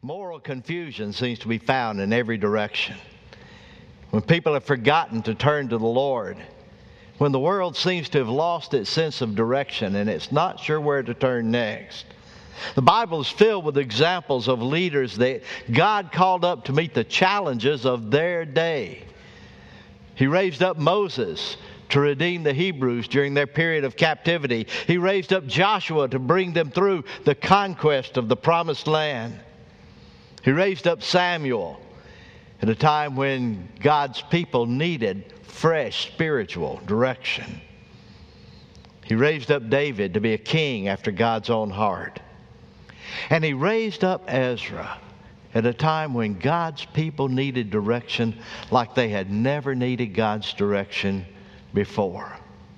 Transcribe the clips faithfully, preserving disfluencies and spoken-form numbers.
Moral confusion seems to be found in every direction. When people have forgotten to turn to the Lord, when the world seems to have lost its sense of direction and it's not sure where to turn next. The Bible is filled with examples of leaders that God called up to meet the challenges of their day. He raised up Moses to redeem the Hebrews during their period of captivity. He raised up Joshua to bring them through the conquest of the Promised Land. He raised up Samuel at a time when God's people needed fresh spiritual direction. He raised up David to be a king after God's own heart. And he raised up Ezra at a time when God's people needed direction like they had never needed God's direction before.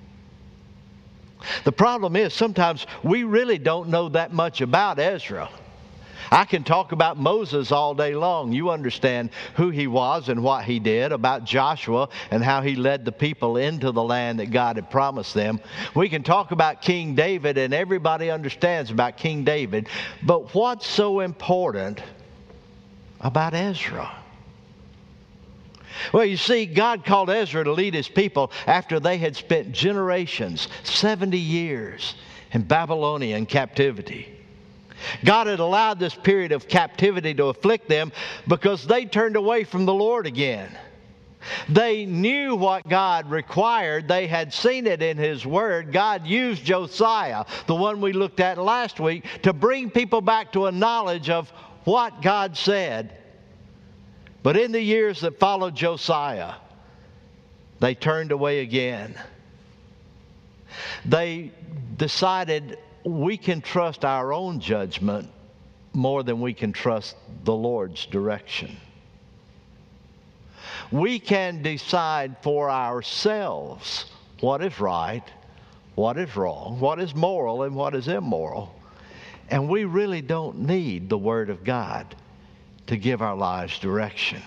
The problem is sometimes we really don't know that much about Ezra. I can talk about Moses all day long. You understand who he was and what he did, about Joshua and how he led the people into the land that God had promised them. We can talk about King David, and everybody understands about King David. But what's so important about Ezra? Well, you see, God called Ezra to lead his people after they had spent generations, seventy years, in Babylonian captivity. God had allowed this period of captivity to afflict them because they turned away from the Lord again. They knew what God required. They had seen it in His Word. God used Josiah, the one we looked at last week, to bring people back to a knowledge of what God said. But in the years that followed Josiah, they turned away again. They decided we can trust our own judgment more than we can trust the Lord's direction. We can decide for ourselves what is right, what is wrong, what is moral, and what is immoral. And we really don't need the Word of God to give our lives direction.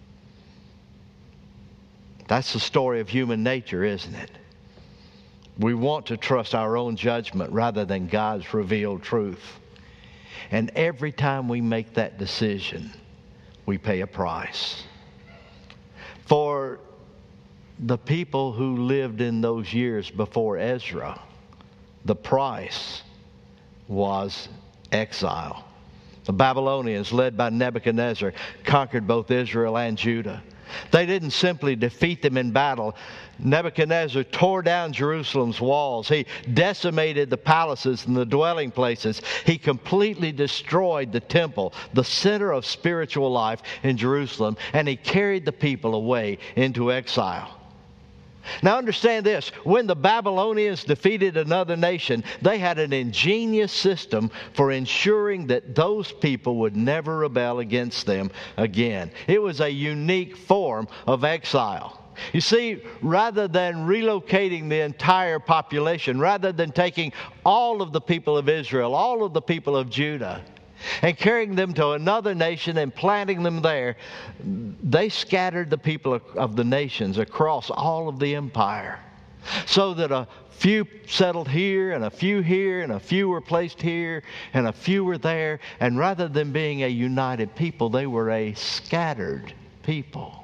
That's the story of human nature, isn't it? We want to trust our own judgment rather than God's revealed truth. And every time we make that decision, we pay a price. For the people who lived in those years before Ezra, the price was exile. The Babylonians, led by Nebuchadnezzar, conquered both Israel and Judah. They didn't simply defeat them in battle. Nebuchadnezzar tore down Jerusalem's walls. He decimated the palaces and the dwelling places. He completely destroyed the temple, the center of spiritual life in Jerusalem, and he carried the people away into exile. Now understand this, when the Babylonians defeated another nation, they had an ingenious system for ensuring that those people would never rebel against them again. It was a unique form of exile. You see, rather than relocating the entire population, rather than taking all of the people of Israel, all of the people of Judah, and carrying them to another nation and planting them there, they scattered the people of the nations across all of the empire, so that a few settled here and a few here and a few were placed here and a few were there. And rather than being a united people, they were a scattered people.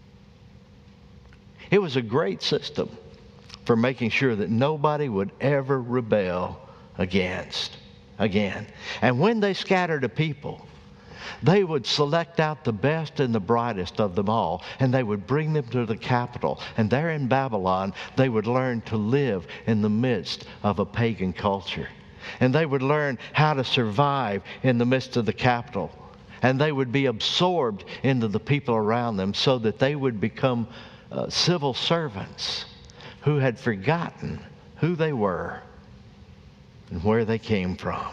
It was a great system for making sure that nobody would ever rebel against again. And when they scattered a people, they would select out the best and the brightest of them all, and they would bring them to the capital. And there in Babylon, they would learn to live in the midst of a pagan culture. And they would learn how to survive in the midst of the capital. And they would be absorbed into the people around them, so that they would become uh, civil servants who had forgotten who they were and where they came from.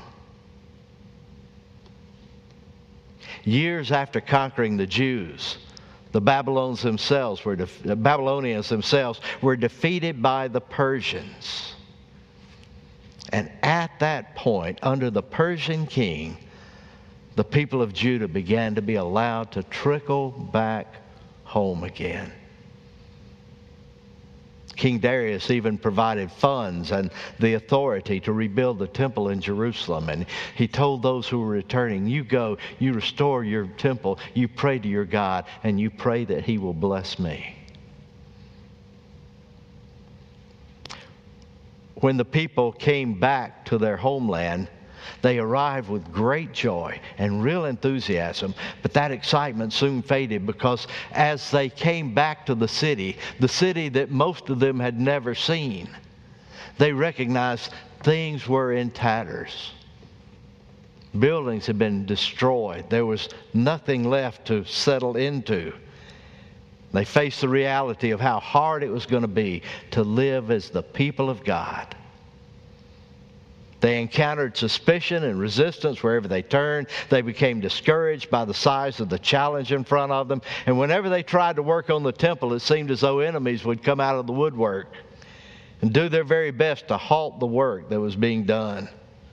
Years after conquering the Jews, the Babylonians themselves were def- the Babylonians themselves were defeated by the Persians. And at that point, under the Persian king, the people of Judah began to be allowed to trickle back home again. King Darius even provided funds and the authority to rebuild the temple in Jerusalem. And he told those who were returning, you go, you restore your temple, you pray to your God, and you pray that He will bless me. When the people came back to their homeland, they arrived with great joy and real enthusiasm, but that excitement soon faded because as they came back to the city, the city that most of them had never seen, they recognized things were in tatters. Buildings had been destroyed. There was nothing left to settle into. They faced the reality of how hard it was going to be to live as the people of God. They encountered suspicion and resistance wherever they turned. They became discouraged by the size of the challenge in front of them. And whenever they tried to work on the temple, it seemed as though enemies would come out of the woodwork and do their very best to halt the work that was being done.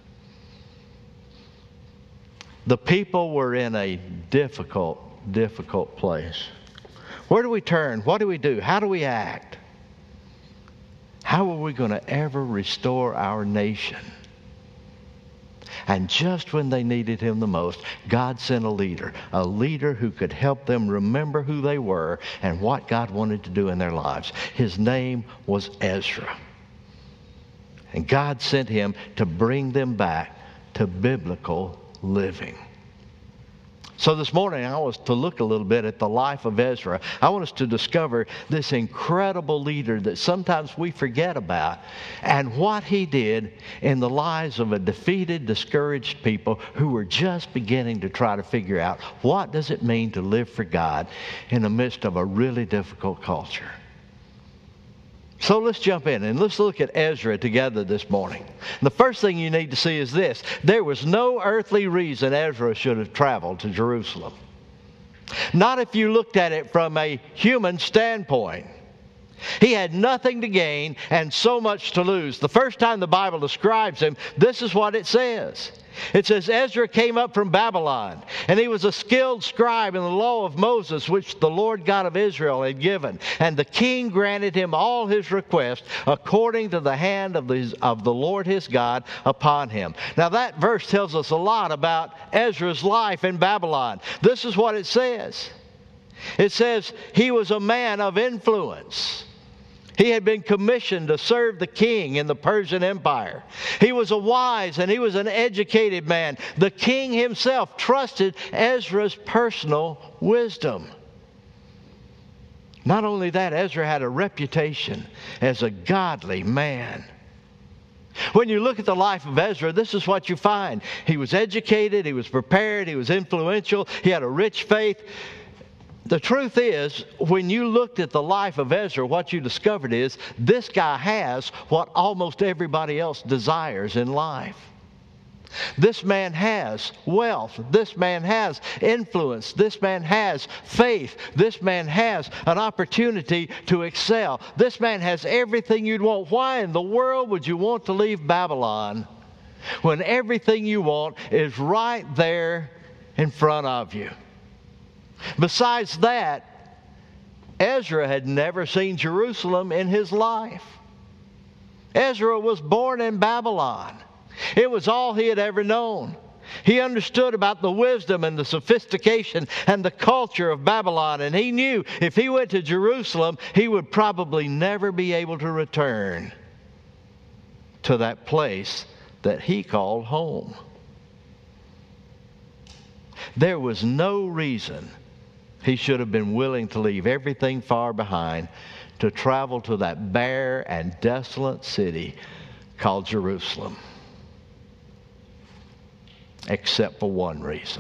The people were in a difficult, difficult place. Where do we turn? What do we do? How do we act? How are we going to ever restore our nation? And just when they needed Him the most, God sent a leader, a leader who could help them remember who they were and what God wanted to do in their lives. His name was Ezra. And God sent him to bring them back to biblical living. So this morning I want us to look a little bit at the life of Ezra. I want us to discover this incredible leader that sometimes we forget about and what he did in the lives of a defeated, discouraged people who were just beginning to try to figure out what does it mean to live for God in the midst of a really difficult culture. So let's jump in and let's look at Ezra together this morning. The first thing you need to see is this. There was no earthly reason Ezra should have traveled to Jerusalem. Not if you looked at it from a human standpoint. He had nothing to gain and so much to lose. The first time the Bible describes him, this is what it says. It says, Ezra came up from Babylon, and he was a skilled scribe in the law of Moses, which the Lord God of Israel had given. And the king granted him all his requests according to the hand of the, of the Lord his God upon him. Now that verse tells us a lot about Ezra's life in Babylon. This is what it says. It says he was a man of influence. He had been commissioned to serve the king in the Persian Empire. He was a wise and he was an educated man. The king himself trusted Ezra's personal wisdom. Not only that, Ezra had a reputation as a godly man. When you look at the life of Ezra, this is what you find. He was educated, he was prepared, he was influential, he had a rich faith. The truth is, when you looked at the life of Ezra, what you discovered is this guy has what almost everybody else desires in life. This man has wealth. This man has influence. This man has faith. This man has an opportunity to excel. This man has everything you'd want. Why in the world would you want to leave Babylon when everything you want is right there in front of you? Besides that, Ezra had never seen Jerusalem in his life. Ezra was born in Babylon. It was all he had ever known. He understood about the wisdom and the sophistication and the culture of Babylon, and he knew if he went to Jerusalem, he would probably never be able to return to that place that he called home. There was no reason he should have been willing to leave everything far behind to travel to that bare and desolate city called Jerusalem. Except for one reason.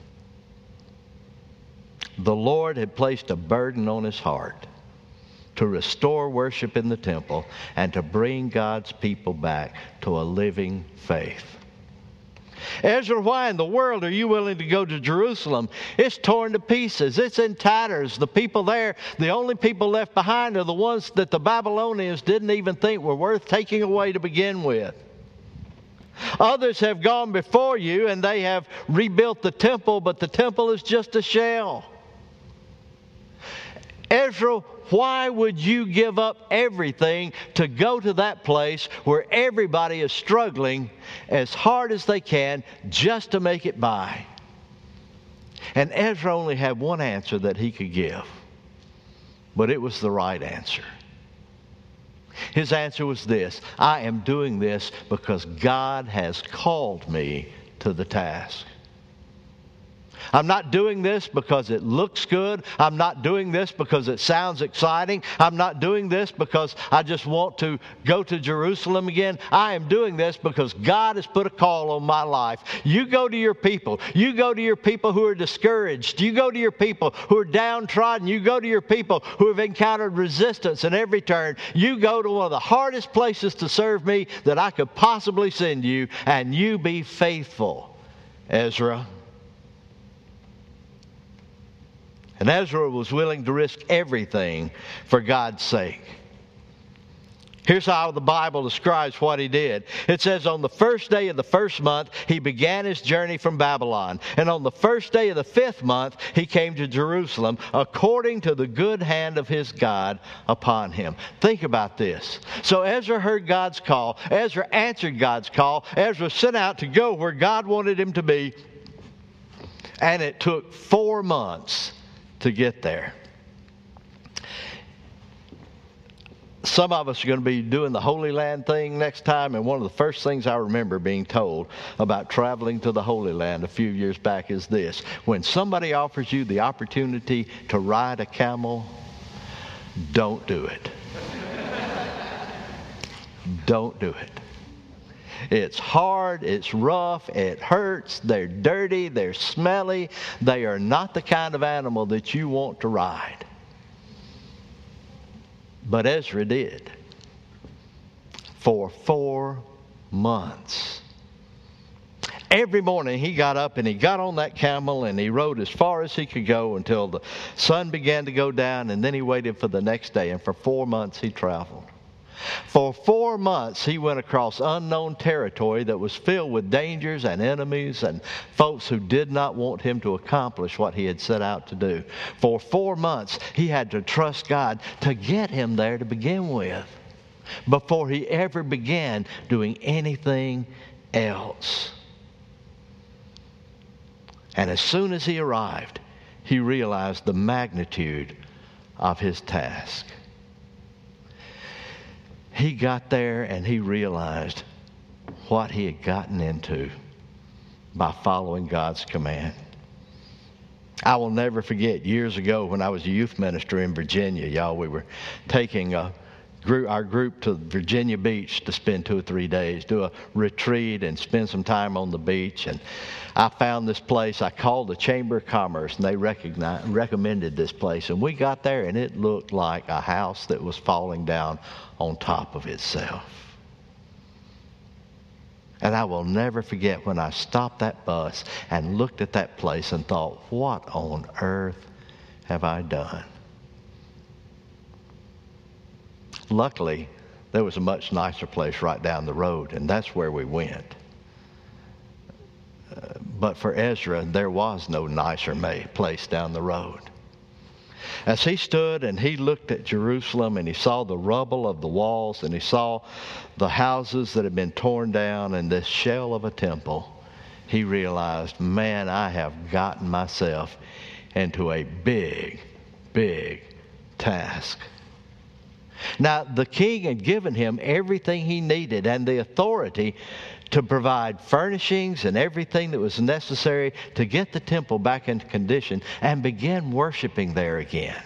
The Lord had placed a burden on his heart to restore worship in the temple and to bring God's people back to a living faith. Ezra, why in the world are you willing to go to Jerusalem? It's torn to pieces. It's in tatters. The people there, the only people left behind are the ones that the Babylonians didn't even think were worth taking away to begin with. Others have gone before you and they have rebuilt the temple, but the temple is just a shell. Ezra, why would you give up everything to go to that place where everybody is struggling as hard as they can just to make it by? And Ezra only had one answer that he could give, but it was the right answer. His answer was this: I am doing this because God has called me to the task. I'm not doing this because it looks good. I'm not doing this because it sounds exciting. I'm not doing this because I just want to go to Jerusalem again. I am doing this because God has put a call on my life. You go to your people. You go to your people who are discouraged. You go to your people who are downtrodden. You go to your people who have encountered resistance in every turn. You go to one of the hardest places to serve me that I could possibly send you, and you be faithful, Ezra. And Ezra was willing to risk everything for God's sake. Here's how the Bible describes what he did. It says, on the first day of the first month, he began his journey from Babylon. And on the first day of the fifth month, he came to Jerusalem, according to the good hand of his God upon him. Think about this. So Ezra heard God's call. Ezra answered God's call. Ezra set out to go where God wanted him to be. And it took four months to get there. Some of us are going to be doing the Holy Land thing next time, and one of the first things I remember being told about traveling to the Holy Land a few years back is this: when somebody offers you the opportunity to ride a camel, don't do it. Don't do it. It's hard, it's rough, it hurts, they're dirty, they're smelly. They are not the kind of animal that you want to ride. But Ezra did. For four months. Every morning he got up and he got on that camel and he rode as far as he could go until the sun began to go down, and then he waited for the next day, and for four months he traveled. For four months, he went across unknown territory that was filled with dangers and enemies and folks who did not want him to accomplish what he had set out to do. For four months, he had to trust God to get him there to begin with, before he ever began doing anything else. And as soon as he arrived, he realized the magnitude of his task. He got there and he realized what he had gotten into by following God's command. I will never forget years ago when I was a youth minister in Virginia, y'all, we were taking a group, our group to Virginia Beach to spend two or three days, do a retreat and spend some time on the beach. And I found this place. I called the Chamber of Commerce, and they recognized, recommended this place. And we got there, and it looked like a house that was falling down on top of itself. And I will never forget when I stopped that bus and looked at that place and thought, what on earth have I done? Luckily, there was a much nicer place right down the road, and that's where we went. Uh, but for Ezra, there was no nicer place down the road. As he stood and he looked at Jerusalem and he saw the rubble of the walls and he saw the houses that had been torn down and this shell of a temple, he realized, man, I have gotten myself into a big, big task. Now, the king had given him everything he needed and the authority to provide furnishings and everything that was necessary to get the temple back into condition and begin worshiping there again.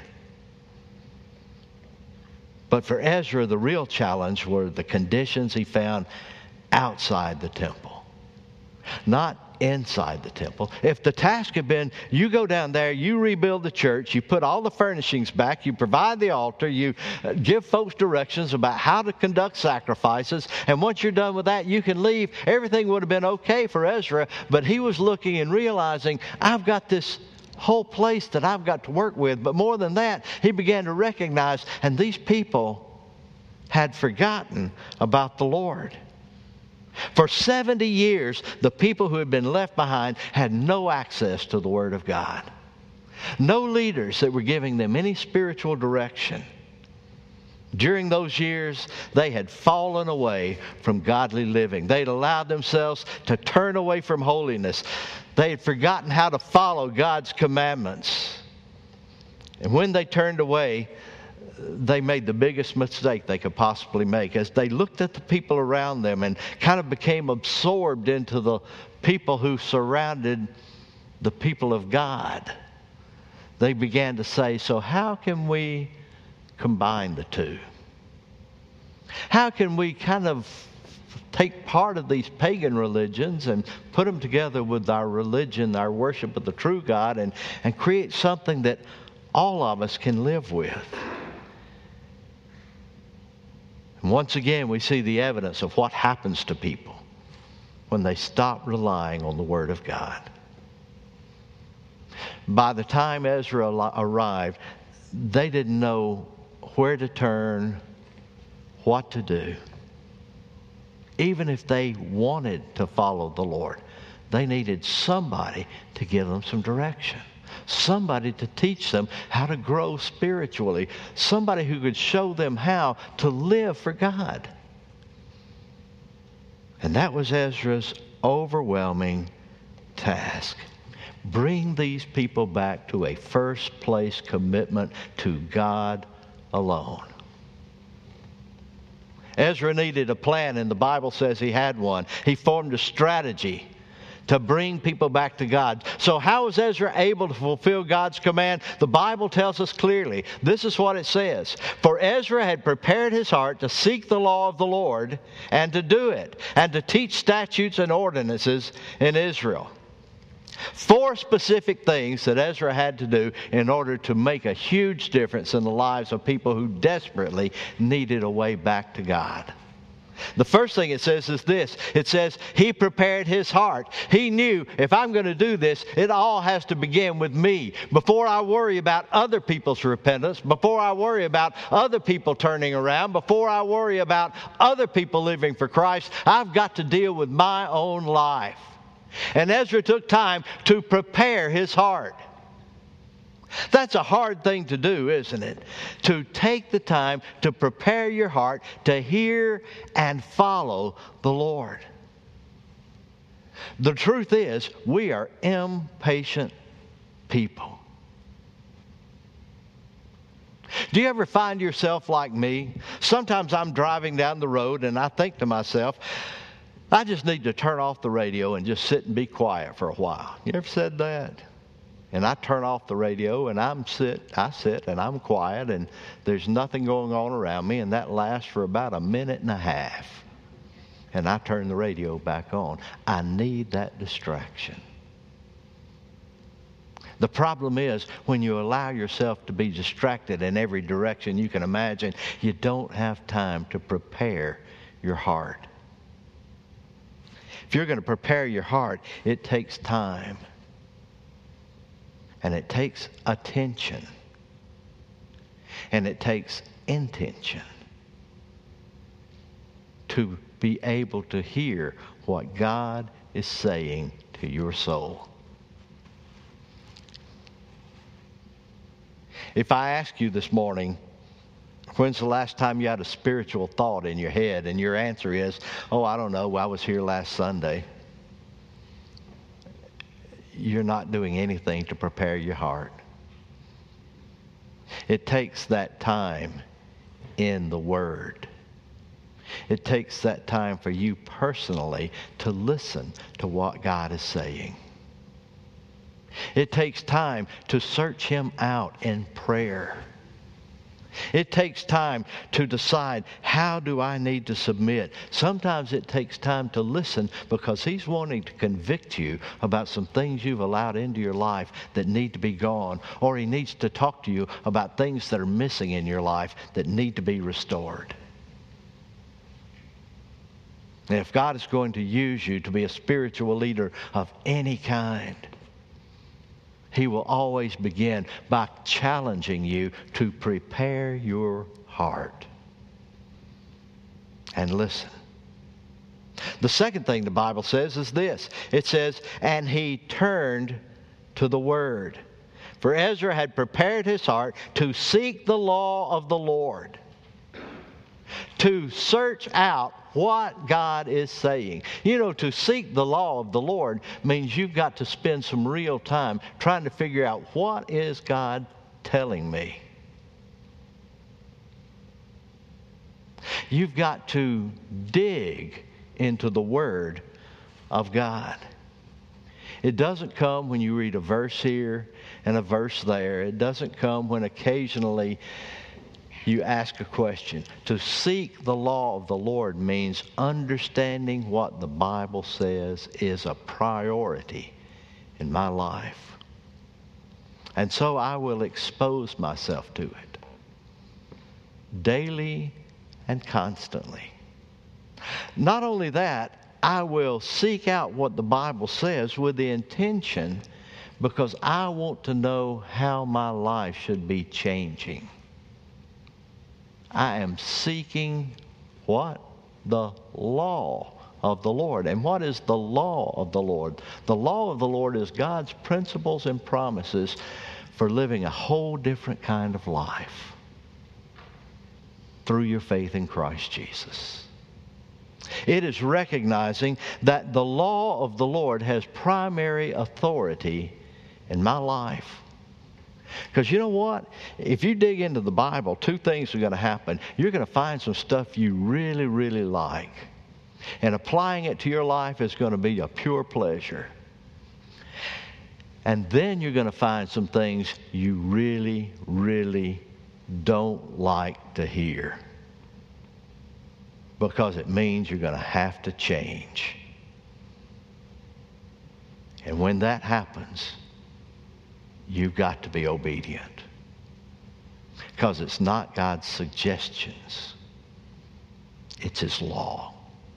But for Ezra, the real challenge were the conditions he found outside the temple, not inside the temple. If the task had been, you go down there, you rebuild the church, you put all the furnishings back, you provide the altar, you give folks directions about how to conduct sacrifices, and once you're done with that, you can leave, everything would have been okay for Ezra. But he was looking and realizing, I've got this whole place that I've got to work with. But more than that, he began to recognize, and these people had forgotten about the Lord. For seventy years, the people who had been left behind had no access to the Word of God. No leaders that were giving them any spiritual direction. During those years, they had fallen away from godly living. They'd allowed themselves to turn away from holiness. They had forgotten how to follow God's commandments. And when they turned away, they made the biggest mistake they could possibly make. As they looked at the people around them and kind of became absorbed into the people who surrounded the people of God, they began to say, so how can we combine the two? How can we kind of take part of these pagan religions and put them together with our religion, our worship of the true God, and, and create something that all of us can live with? And once again, we see the evidence of what happens to people when they stop relying on the Word of God. By the time Ezra arrived, they didn't know where to turn, what to do. Even if they wanted to follow the Lord, they needed somebody to give them some direction. Somebody to teach them how to grow spiritually. Somebody who could show them how to live for God. And that was Ezra's overwhelming task. Bring these people back to a first place commitment to God alone. Ezra needed a plan, and the Bible says he had one. He formed a strategy to bring people back to God. So how was Ezra able to fulfill God's command? The Bible tells us clearly. This is what it says. For Ezra had prepared his heart to seek the law of the Lord and to do it, and to teach statutes and ordinances in Israel. Four specific things that Ezra had to do in order to make a huge difference in the lives of people who desperately needed a way back to God. The first thing it says is this. It says he prepared his heart. He knew, if I'm going to do this, it all has to begin with me. Before I worry about other people's repentance, before I worry about other people turning around, before I worry about other people living for Christ, I've got to deal with my own life. And Ezra took time to prepare his heart. That's a hard thing to do, isn't it? To take the time to prepare your heart to hear and follow the Lord. The truth is, we are impatient people. Do you ever find yourself like me? Sometimes I'm driving down the road and I think to myself, I just need to turn off the radio and just sit and be quiet for a while. You ever said that? And I turn off the radio and I'm sit, I sit and I'm quiet and there's nothing going on around me, and that lasts for about a minute and a half. And I turn the radio back on. I need that distraction. The problem is, when you allow yourself to be distracted in every direction you can imagine, you don't have time to prepare your heart. If you're going to prepare your heart, it takes time. And it takes attention. And it takes intention to be able to hear what God is saying to your soul. If I ask you this morning, when's the last time you had a spiritual thought in your head, and your answer is, oh, I don't know, I was here last Sunday. You're not doing anything to prepare your heart. It takes that time in the Word. It takes that time for you personally to listen to what God is saying. It takes time to search Him out in prayer. It takes time to decide, how do I need to submit? Sometimes it takes time to listen because He's wanting to convict you about some things you've allowed into your life that need to be gone. Or He needs to talk to you about things that are missing in your life that need to be restored. And if God is going to use you to be a spiritual leader of any kind, He will always begin by challenging you to prepare your heart. And listen. The second thing the Bible says is this. It says, and he turned to the Word. For Ezra had prepared his heart to seek the law of the Lord, to search out what God is saying. You know, to seek the law of the Lord means you've got to spend some real time trying to figure out, what is God telling me? You've got to dig into the Word of God. It doesn't come when you read a verse here and a verse there. It doesn't come when occasionally you ask a question. To seek the law of the Lord means understanding what the Bible says is a priority in my life. And so I will expose myself to it daily and constantly. Not only that, I will seek out what the Bible says with the intention, because I want to know how my life should be changing. I am seeking what? The law of the Lord. And what is the law of the Lord? The law of the Lord is God's principles and promises for living a whole different kind of life through your faith in Christ Jesus. It is recognizing that the law of the Lord has primary authority in my life. Because you know what? If you dig into the Bible, two things are going to happen. You're going to find some stuff you really, really like. And applying it to your life is going to be a pure pleasure. And then you're going to find some things you really, really don't like to hear, because it means you're going to have to change. And when that happens, you've got to be obedient, because it's not God's suggestions, it's His law.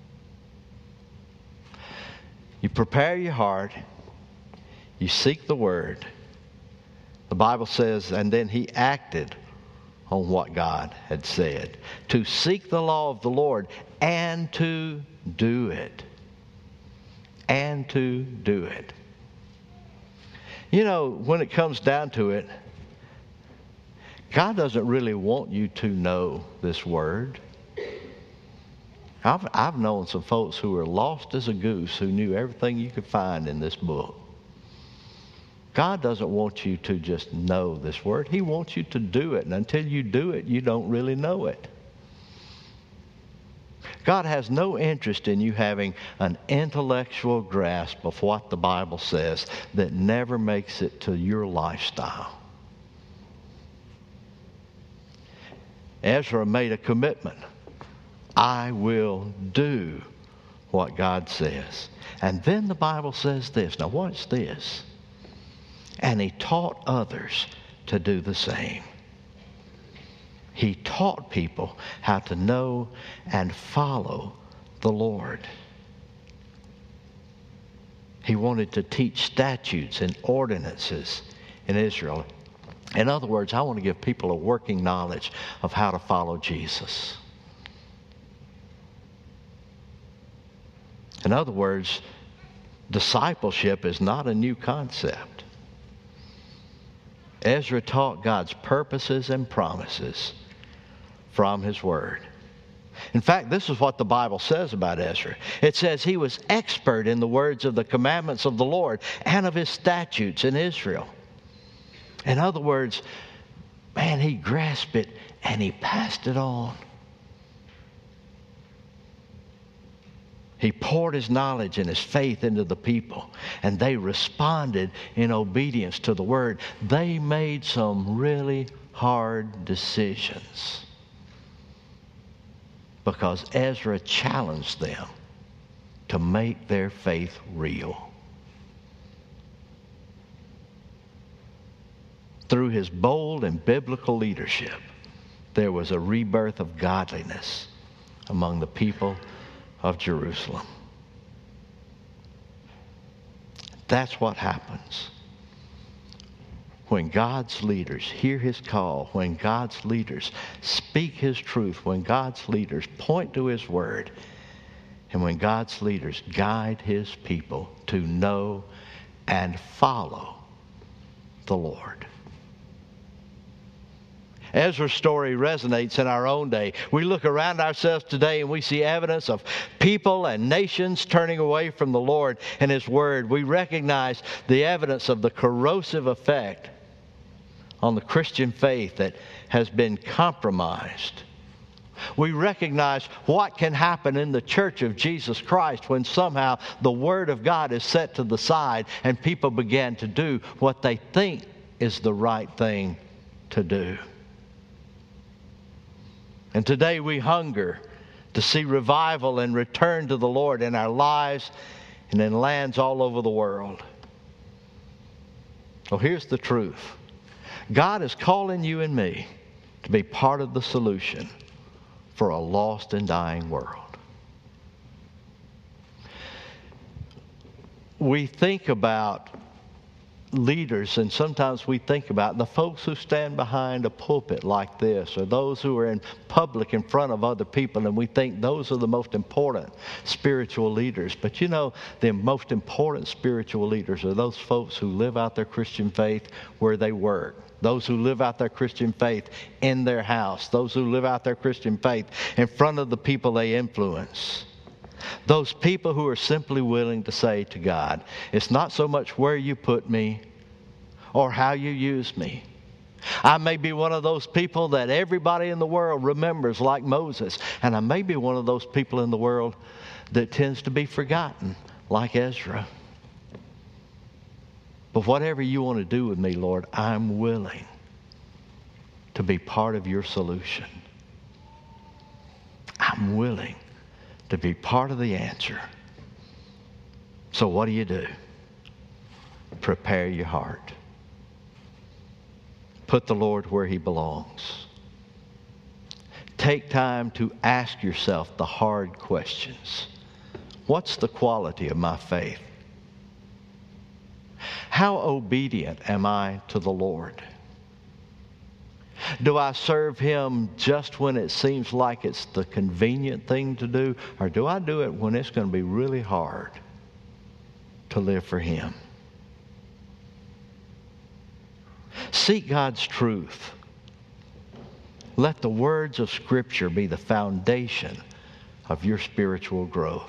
You prepare your heart, you seek the Word. The Bible says, and then he acted on what God had said. To seek the law of the Lord and to do it. And to do it. You know, when it comes down to it, God doesn't really want you to know this Word. I've, I've known some folks who were lost as a goose who knew everything you could find in this book. God doesn't want you to just know this Word. He wants you to do it. And until you do it, you don't really know it. God has no interest in you having an intellectual grasp of what the Bible says that never makes it to your lifestyle. Ezra made a commitment. I will do what God says. And then the Bible says this. Now watch this. And he taught others to do the same. He taught people how to know and follow the Lord. He wanted to teach statutes and ordinances in Israel. In other words, I want to give people a working knowledge of how to follow Jesus. In other words, discipleship is not a new concept. Ezra taught God's purposes and promises from His Word. In fact, this is what the Bible says about Ezra. It says he was expert in the words of the commandments of the Lord and of His statutes in Israel. In other words, man, he grasped it and he passed it on. He poured his knowledge and his faith into the people, and they responded in obedience to the Word. They made some really hard decisions because Ezra challenged them to make their faith real. Through his bold and biblical leadership, there was a rebirth of godliness among the people of Jerusalem. That's what happens when God's leaders hear His call, when God's leaders speak His truth, when God's leaders point to His Word, and when God's leaders guide His people to know and follow the Lord. Ezra's story resonates in our own day. We look around ourselves today and we see evidence of people and nations turning away from the Lord and His Word. We recognize the evidence of the corrosive effect on the Christian faith that has been compromised. We recognize what can happen in the church of Jesus Christ when somehow the Word of God is set to the side and people begin to do what they think is the right thing to do. And today we hunger to see revival and return to the Lord in our lives and in lands all over the world. Well, here's the truth. God is calling you and me to be part of the solution for a lost and dying world. We think about leaders, and sometimes we think about the folks who stand behind a pulpit like this, or those who are in public in front of other people, and we think those are the most important spiritual leaders. But you know, the most important spiritual leaders are those folks who live out their Christian faith where they work. Those who live out their Christian faith in their house. Those who live out their Christian faith in front of the people they influence. Those people who are simply willing to say to God, it's not so much where you put me or how you use me. I may be one of those people that everybody in the world remembers like Moses. And I may be one of those people in the world that tends to be forgotten like Ezra. But whatever you want to do with me, Lord, I'm willing to be part of your solution. I'm willing to be part of the answer. So what do you do? Prepare your heart. Put the Lord where He belongs. Take time to ask yourself the hard questions. What's the quality of my faith? How obedient am I to the Lord? Do I serve Him just when it seems like it's the convenient thing to do? Or do I do it when it's going to be really hard to live for Him? Seek God's truth. Let the words of Scripture be the foundation of your spiritual growth.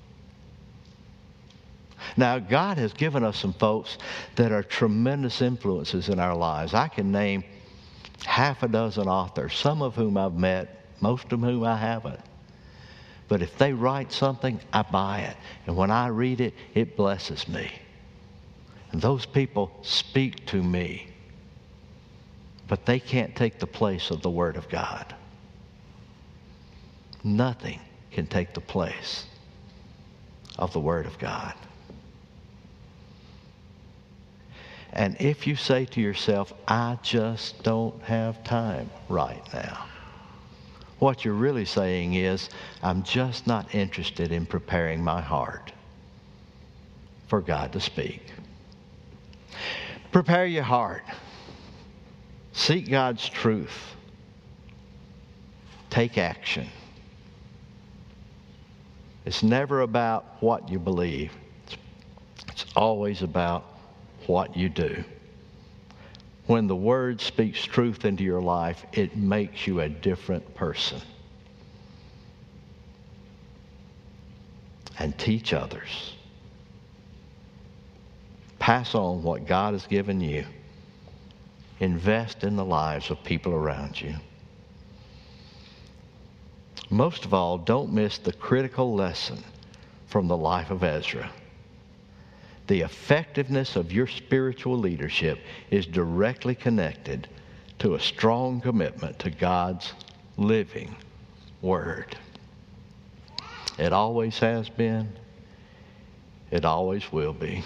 Now, God has given us some folks that are tremendous influences in our lives. I can name half a dozen authors, some of whom I've met, most of whom I haven't. But if they write something, I buy it. And when I read it, it blesses me. And those people speak to me. But they can't take the place of the Word of God. Nothing can take the place of the Word of God. And if you say to yourself, I just don't have time right now, what you're really saying is, I'm just not interested in preparing my heart for God to speak. Prepare your heart. Seek God's truth. Take action. It's never about what you believe. It's always about what you do. When the Word speaks truth into your life, it makes you a different person. And teach others. Pass on what God has given you. Invest in the lives of people around you. Most of all, don't miss the critical lesson from the life of Ezra. The effectiveness of your spiritual leadership is directly connected to a strong commitment to God's living Word. It always has been. It always will be.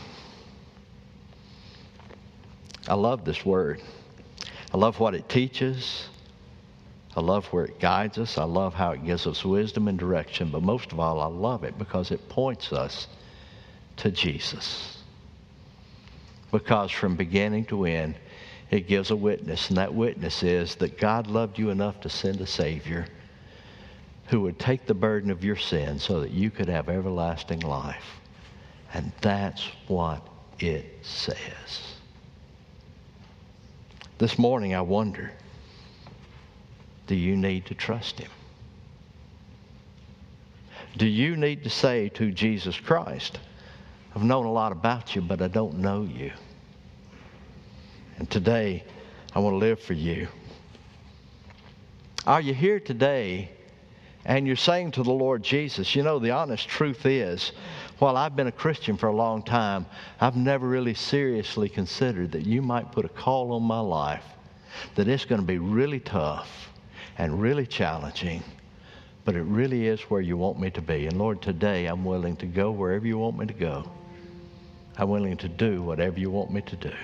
I love this Word. I love what it teaches. I love where it guides us. I love how it gives us wisdom and direction. But most of all, I love it because it points us to Jesus. Because from beginning to end, it gives a witness. And that witness is that God loved you enough to send a Savior who would take the burden of your sin so that you could have everlasting life. And that's what it says. This morning I wonder, do you need to trust Him? Do you need to say to Jesus Christ, I've known a lot about you, but I don't know you. And today, I want to live for you. Are you here today and you're saying to the Lord Jesus, you know, the honest truth is, while I've been a Christian for a long time, I've never really seriously considered that you might put a call on my life, that it's going to be really tough and really challenging, but it really is where you want me to be. And Lord, today I'm willing to go wherever you want me to go. I'm willing to do whatever you want me to do.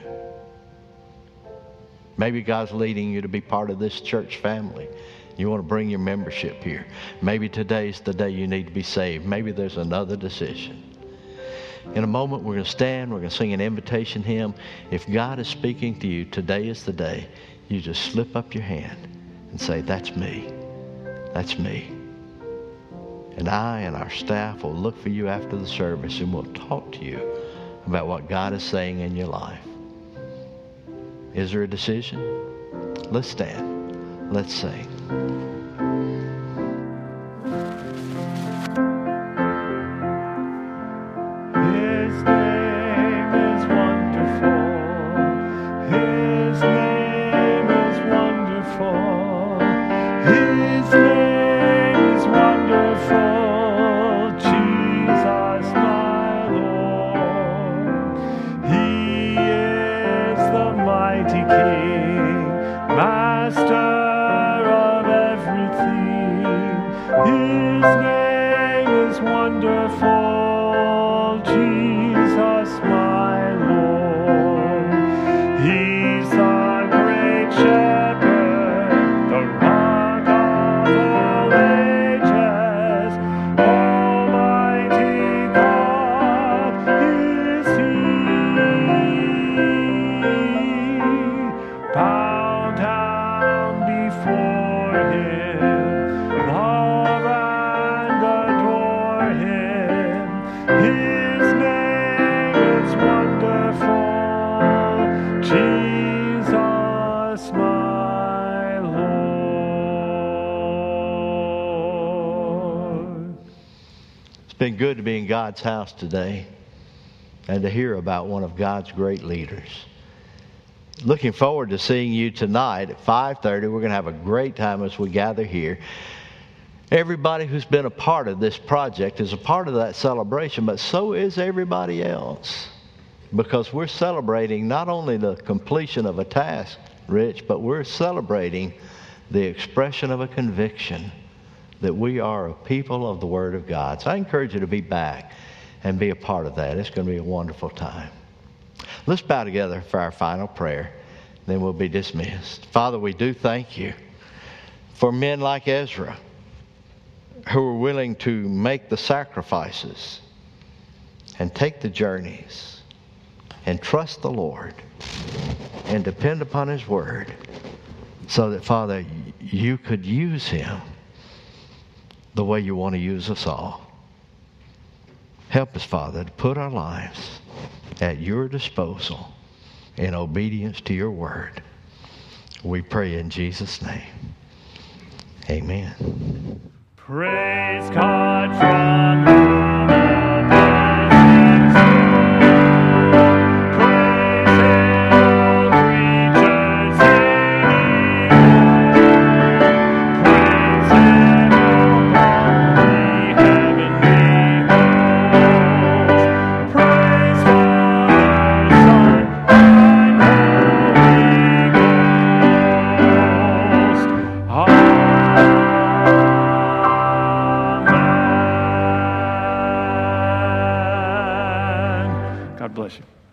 Maybe God's leading you to be part of this church family. You want to bring your membership here. Maybe today's the day you need to be saved. Maybe there's another decision. In a moment, we're going to stand. We're going to sing an invitation hymn. If God is speaking to you, today is the day. You just slip up your hand and say, that's me. That's me. And I and our staff will look for you after the service, and we'll talk to you about what God is saying in your life. Is there a decision? Let's stand. Let's sing. His name is wonderful. His name is wonderful. His name is wonderful. Jesus, my Lord. He is the mighty King, Master of everything. His name is wonderful, Jesus, my Lord. He's the great shepherd, the rock of all ages. Almighty God is He. Bow down before Him, love and adore Him. His name is wonderful, Jesus, my Lord. It's been good to be in God's house today and to hear about one of God's great leaders. Looking forward to seeing you tonight at five thirty. We're going to have a great time as we gather here. Everybody who's been a part of this project is a part of that celebration, but so is everybody else, because we're celebrating not only the completion of a task, Rich, but we're celebrating the expression of a conviction that we are a people of the Word of God. So I encourage you to be back and be a part of that. It's going to be a wonderful time. Let's bow together for our final prayer, then we'll be dismissed. Father, we do thank you for men like Ezra who are willing to make the sacrifices and take the journeys and trust the Lord and depend upon His Word, so that, Father, you could use him the way you want to use us all. Help us, Father, to put our lives at your disposal in obedience to your word. We pray in Jesus' name. Amen. Praise God from whom all blessings flow. Praise Him, all creatures anywhere. Praise Him, all holy heavenly hosts. Praise Father, Son, and Holy Ghost. Amen. God bless you.